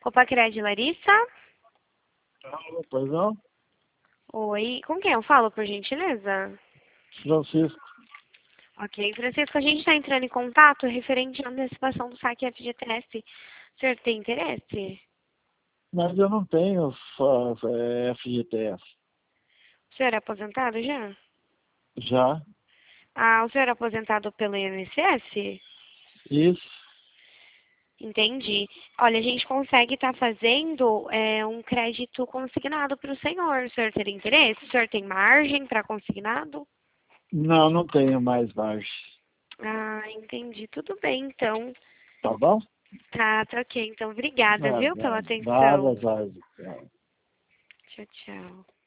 Opa, Cred Larissa? Alô, pois não? Oi, com quem eu falo, por gentileza? Francisco. Ok, Francisco, a gente está entrando em contato referente à antecipação do saque FGTS. O senhor tem interesse? Mas eu não tenho FGTS. O senhor é aposentado já? Já? Ah, o senhor é aposentado pelo INSS? Isso? Entendi. Olha, a gente consegue estar fazendo um crédito consignado para o senhor. O senhor teria interesse? O senhor tem margem para consignado? Não, não tenho mais margem. Ah, entendi. Tudo bem, então. Tá bom? Tá ok. Então, obrigada, viu, pela Nada, atenção. nada. Tchau, tchau.